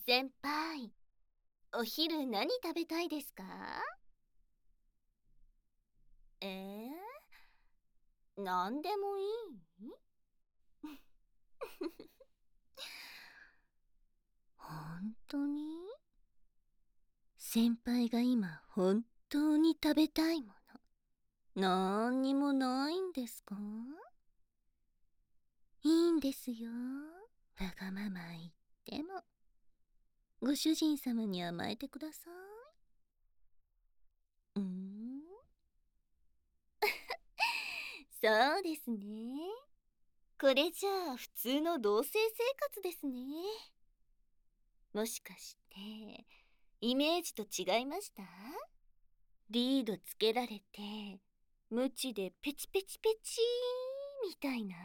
先輩、お昼何食べたいですか？何でもいい？本当に？先輩が今本当に食べたいもの、なんにもないんですか？いいんですよ。わがまま言っても。ご主人様に甘えてください。そうですね。これじゃあ普通の同棲生活ですね。もしかしてイメージと違いました？リードつけられて無知でペチペチペチーみたいな。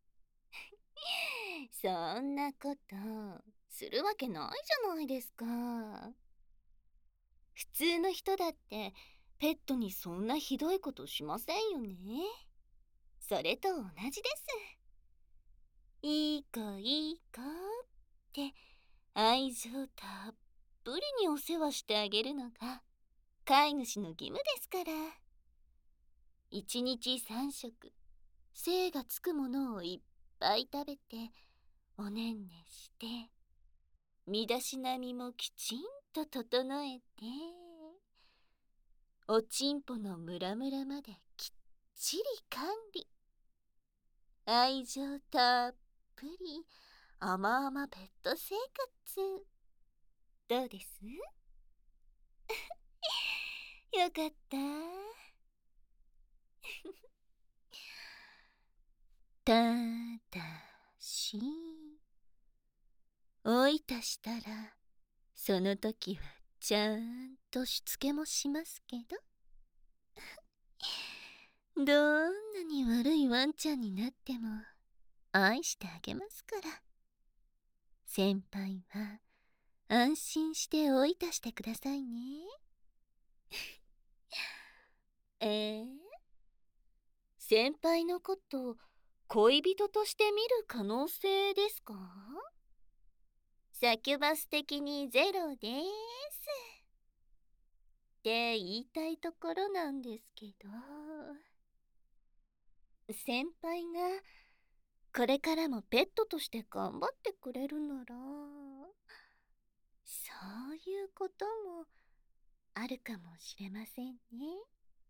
そんなことするわけないじゃないですか。普通の人だってペットにそんなひどいことしませんよね。それと同じです。いい子いい子って愛情たっぷりにお世話してあげるのが飼い主の義務ですから。一日三食精がつくものをいっぱい食べておねんねして身だしなみもきちんと整えておちんぽのムラムラまできっちり管理。愛情たっぷり甘々ペット生活。どうです？よかった。ただしおいたしたらその時はちゃんとしつけもしますけど。どんなに悪いワンちゃんになっても愛してあげますから。先輩は安心しておいたしてくださいね。えー、先輩のこと恋人として見る可能性ですか？サキュバス的にゼロですって言いたいところなんですけど、先輩がこれからもペットとして頑張ってくれるなら、そういうこともあるかもしれませんね。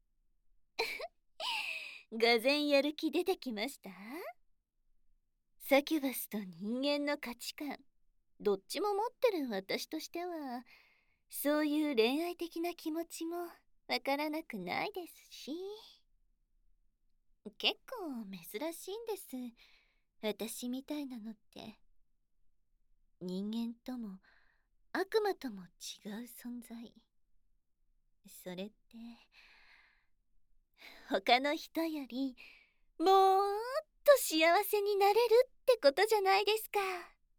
がぜんやる気出てきました？サキュバスと人間の価値観どっちも持ってる私としては、そういう恋愛的な気持ちもわからなくないですし、結構珍しいんです。私みたいなのって。人間とも悪魔とも違う存在。それって他の人よりもっと幸せになれるってことじゃないですか。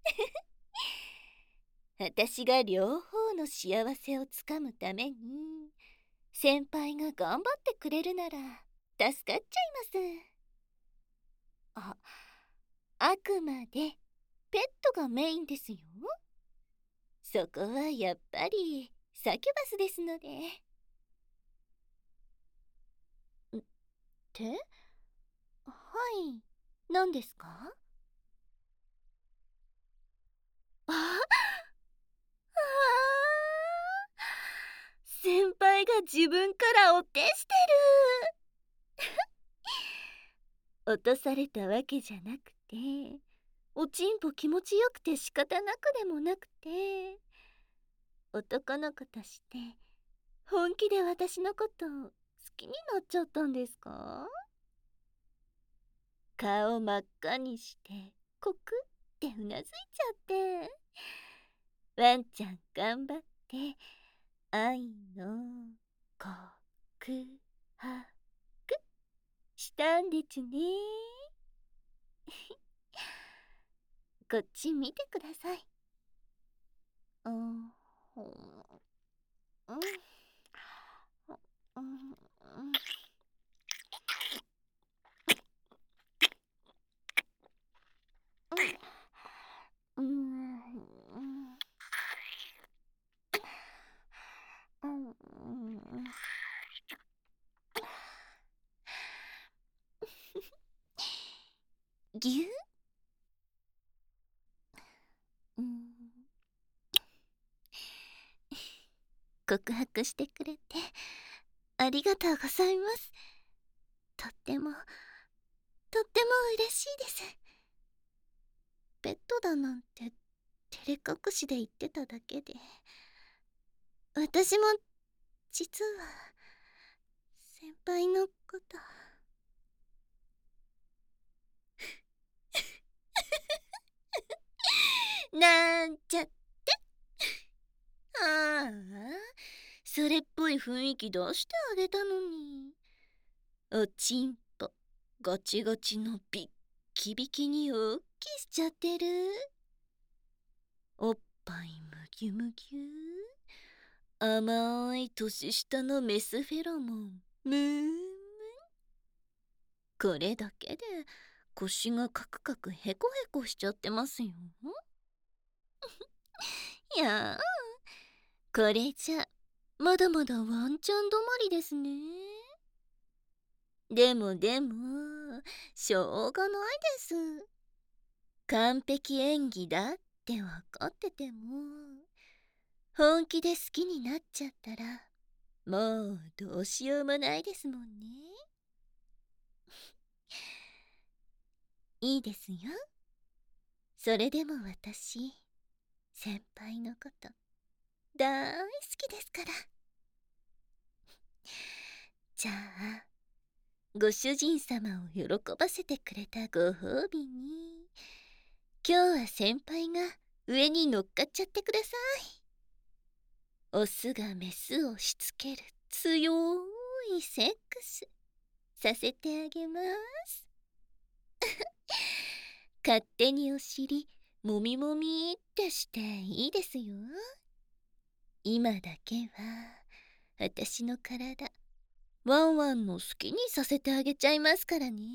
私が両方の幸せをつかむために先輩が頑張ってくれるなら助かっちゃいます。あくまでペットがメインですよ。そこはやっぱりサキュバスですので。ってはい、何ですか？あ先輩が自分からお手してる。落とされたわけじゃなくて、おちんぽ気持ちよくて仕方なくでもなくて、男の子として本気で私のこと好きになっちゃったんですか？顔真っ赤にしてコクってうなずいちゃって、ワンちゃん頑張って愛の告白したんでちゅね。こっち見てください。うん、うん、うん、うん、うん、うん。 ぎゅうん。告白してくれてありがとうございます。とっても嬉しいです。ペットだなんて照れ隠しで言ってただけで、私も実は先輩のこと。なんちゃって。ああ、それっぽい雰囲気出してあげたのに。おちんぽガチガチのビッキビキにおっきしちゃってる。おっぱいむぎゅむぎゅ、甘い年下のメスフェロモンムーン。これだけで腰がカクカクヘコヘコしちゃってますよ。いやー、これじゃまだまだワンチャン止まりですね。でもしょうがないです。完璧演技だって分かってても、本気で好きになっちゃったらもうどうしようもないですもんね。いいですよ。それでも私、先輩のこと大好きですから。じゃあ、ご主人様を喜ばせてくれたご褒美に、今日は先輩が上に乗っかっちゃってください。オスがメスをしつける強いセックスさせてあげます。勝手にお尻もみもみってしていいですよ。今だけは私の体ワンワンの好きにさせてあげちゃいますからね。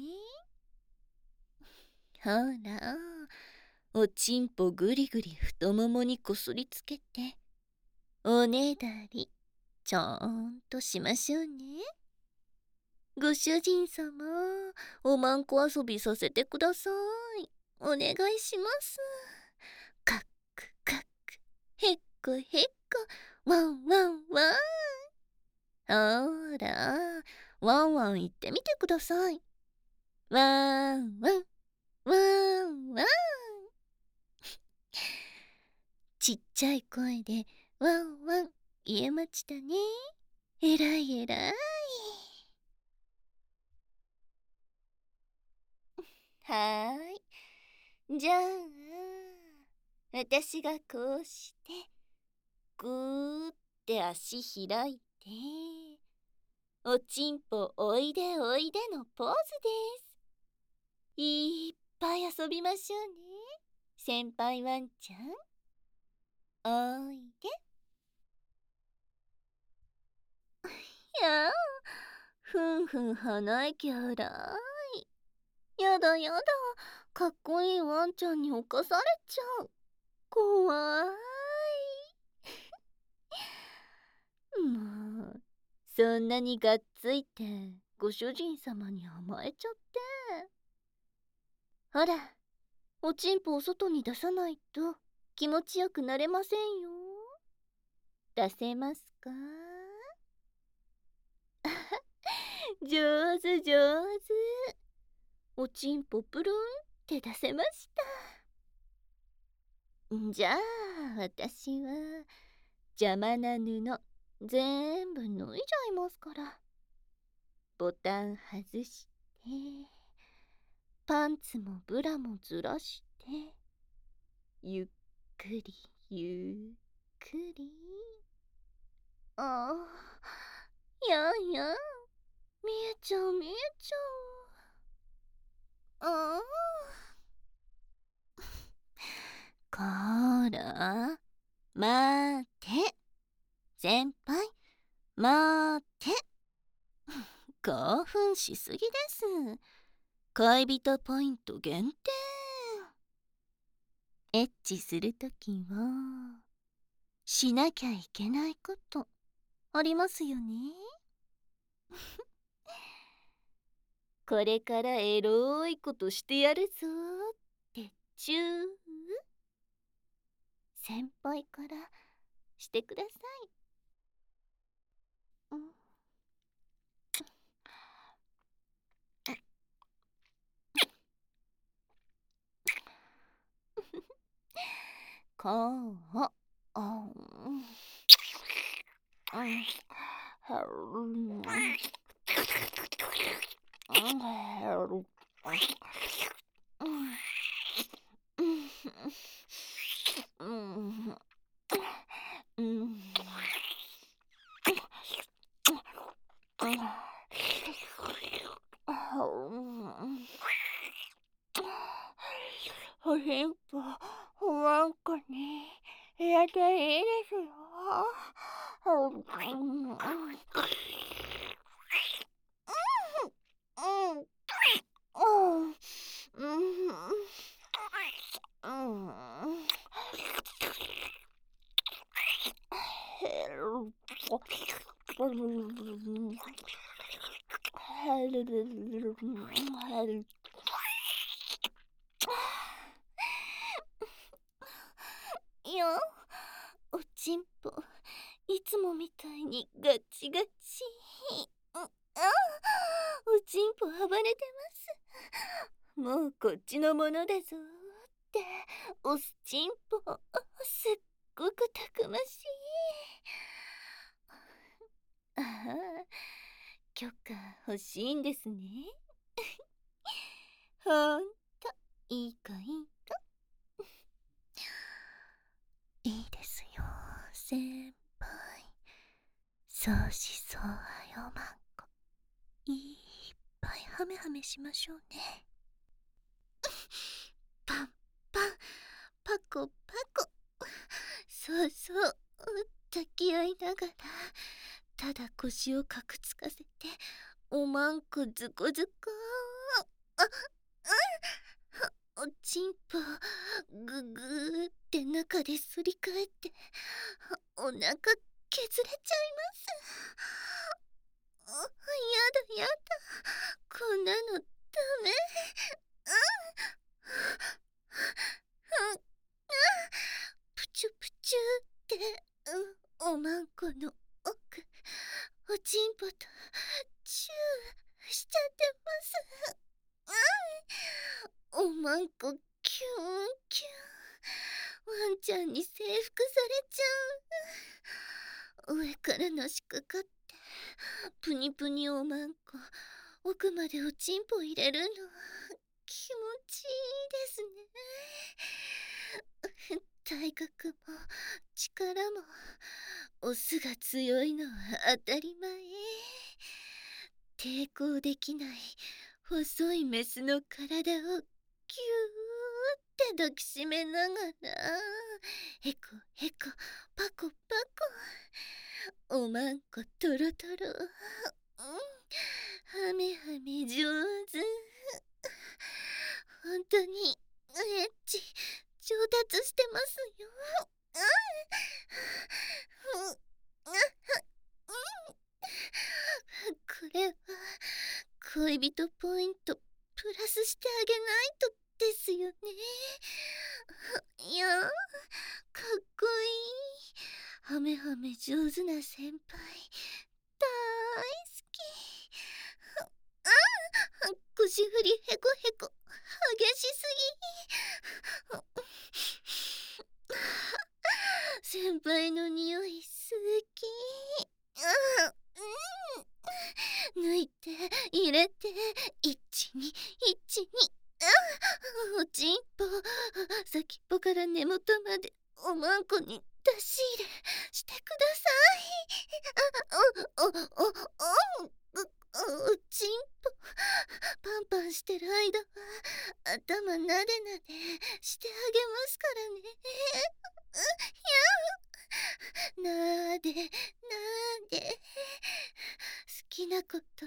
ほら、おちんぽぐりぐり太ももにこすりつけておねだりちゃんとしましょうね。ご主人様、おまんこ遊びさせてください。お願いします。カックカック、へっこへっこ、ワンワンワン。ほら、ワンワン言ってみてください。ワンワン、ワンワン。ちっちゃい声でワンワン言えましたね。えらいえらい。はーい。じゃあ、私がこうして、ぐーって足開いて、おちんぽおいでおいでのポーズです。いっぱい遊びましょうね。先輩ワンちゃん、おいで。やあ、ふんふん鼻息荒い。やだやだ、かっこいいワンちゃんに侵されちゃう。怖い。もう、そんなにがっついてご主人様に甘えちゃって。ほら、おちんぽを外に出さないと気持ちよくなれませんよ。出せますか？上手上手。おちんぽプルンって出せました。じゃあ私は邪魔な布全部脱いじゃいますから。ボタン外して、パンツもブラもずらして、ゆっくりゆっくり。ああ、や見えちゃう見えちゃう。ああ、こら、待って。先輩、待って。興奮しすぎです。恋人ポイント限定。エッチするときはしなきゃいけないことありますよね。 これからエロいことしてやるぞってチュー。先輩からしてください。うん。こう、うん、おしんぽ、ワンコにやっていいですよ。いや、おちんぽ、いつもみたいにガチガチ。おちんぽ暴れてます。もうこっちのものだぞっておすちんぽ、すっごくたくましい。ああ、許可欲しいんですね。ほんといい子いい子。いいですよ先輩。そうしそうはよまんこ。いっぱいハメハメしましょうね。パンパン、パコパコ。そうそう、抱き合いながらただ腰をかくつかせておまんこずこずこ。おちんぽぐぐーって中で反り返ってお腹削れちゃいます。やだやだ、こんなのダメ。プチュプチュって、おまんこの奥、おちんぽとチューしちゃってます。おまんこキュンキュン、ワンちゃんに征服されちゃう。上からのしかかってプニプニおまんこ奥までおちんぽ入れるの気持ちいいですね。体格も力もオスが強いのは当たり前。抵抗できない細いメスの体をギューって抱きしめながらヘコヘコパコパコ、おまんこトロトロ、ハメハメ上手。本当にエッチ上達してますよ。これは恋人ポイントプラスしてあげないとですよね。いや、かっこいい。ハメハメ上手な先輩大好き。腰振りヘコヘコ激しすぎ。先輩の匂い好き。抜いて入れて1212、おちんぽ先っぽから根元までおまんこに出し入れしてください。おちんぽパンパンしてる間は頭なでなでしてあげますからね。なでなで、好きなことこ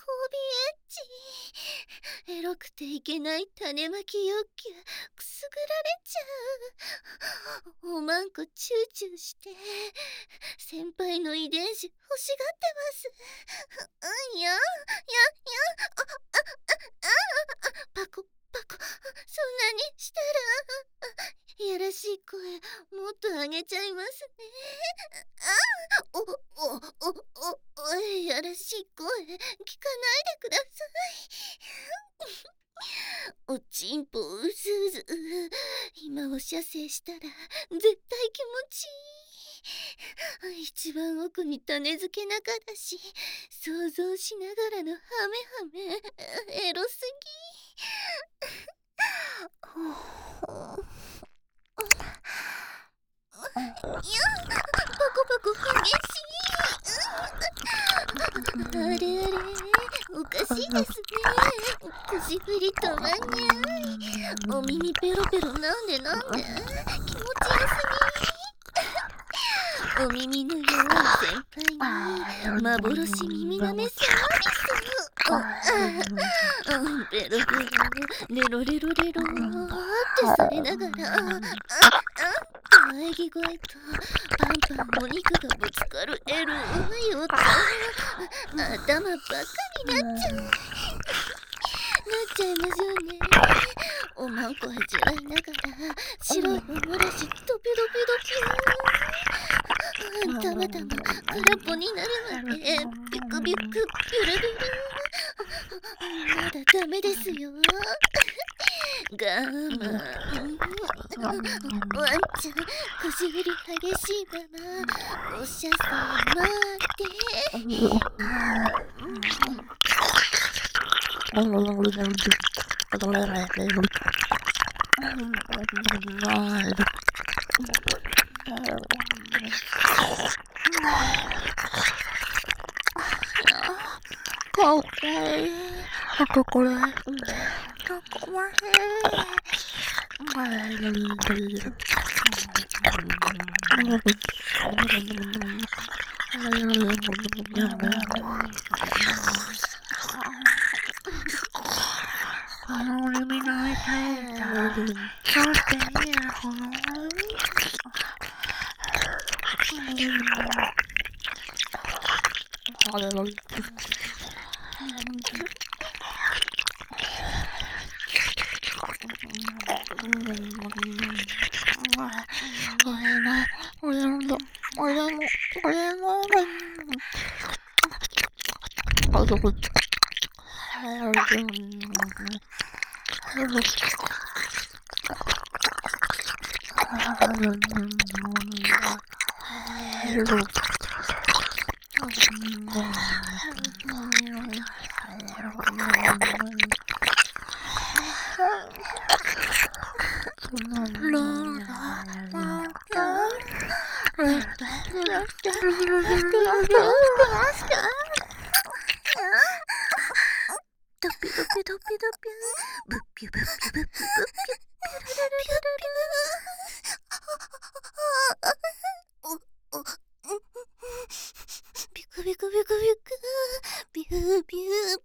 びエッチ、エロくていけない種まき欲求くすぐらちゃう。おまんこチューチューして先輩の遺伝子欲しがってます。うんやんやんやん、パコパコ、そんなにしたらいやらしい声もっと上げちゃいますね。おいやらしい声聞かないでください。おちんぽうずうず、今お射精したら絶対気持ちいい。一番奥に種付けながらし想像しながらのハメハメエロすぎ。いや、パコパコ激しい。あれあれ、おかしいですね。口振り止まんにゃい。お耳ペロペロなんで気持ちよすぎ。お耳の弱い先輩に幻耳なめサービス。ペロペロレロレロレロってされながら喘ぎ声とパンパンお肉がぶつかるエロい音。頭ばっかりなっちゃいますよね。おまんこ味わいながら白いおもらしドピドピドピたまたま空っぽになるまでビクビクビュルビュル。まだダメですよ。我慢。ワンちゃん腰振り激しいままおしゃせ待ってかわいい。あとこれどこまでこの耳の痛いどうしていいやこのドピドピドピドピブッピュブッピュブッピュブッピュピュルルルルルビクビクビクビクビュービュービュー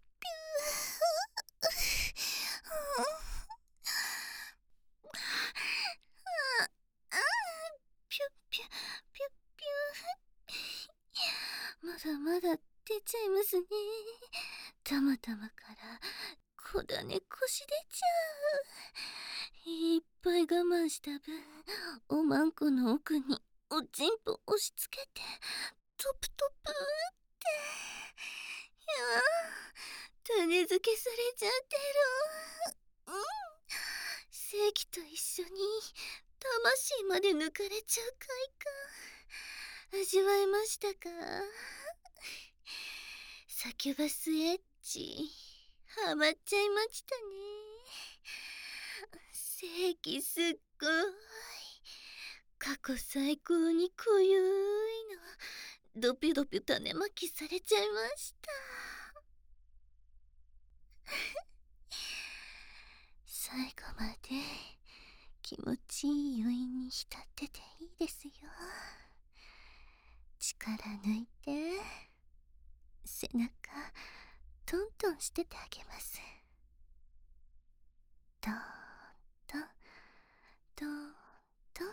ピュッピュッピュッピュー。まだまだ出ちゃいますね。たまたまからこだね腰出ちゃう。いっぱい我慢した分おまんこの奥におちんぽ押し付けてトプトプって種付けされちゃってる。正気と一緒に魂まで抜かれちゃう快感味わいましたか？サキュバスエッジハマっちゃいましたね。正気すっごい過去最高に濃ゆいのドピドピ種まきされちゃいました。最後まで気持ちいい余韻に浸ってていいですよ。力抜いて背中トントンしててあげます。トントンとと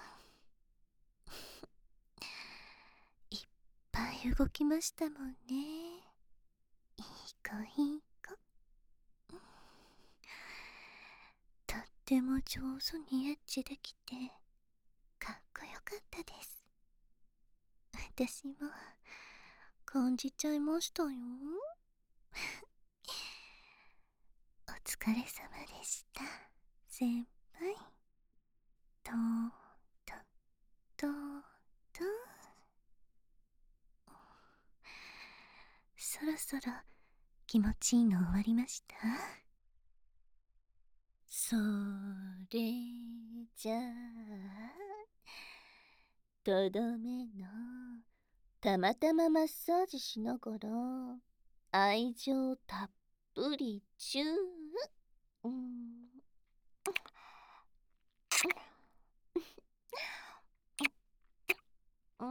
いっぱい動きましたもんね。いい子いい子。とっても上手にエッチできてかっこよかったです。私も感じちゃいましたよ。お疲れ様でした、先輩。ととととそろそろ気持ちいいの終わりました？それじゃあとどめのたまたまマッサージしながら愛情たっぷりチュー。うん。うん。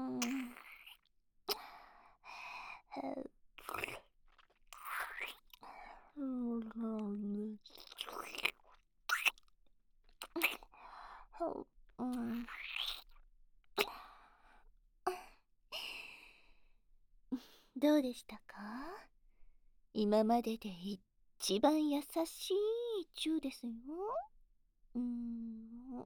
うん。どうでしたか？今までで一番優しいチューですよ。うーん。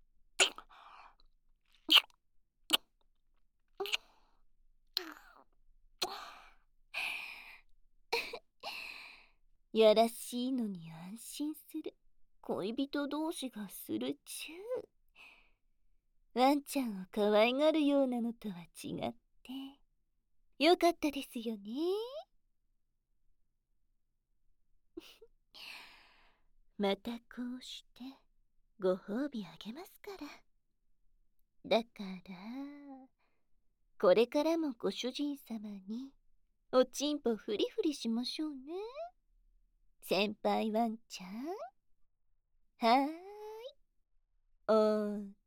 やらしいのに安心する恋人同士がするチュー。ワンちゃんを可愛がるようなのとは違ってよかったですよね。またこうしてご褒美あげますから。だからこれからもご主人様におちんぽフリフリしましょうね、先輩ワンちゃん。はーい、お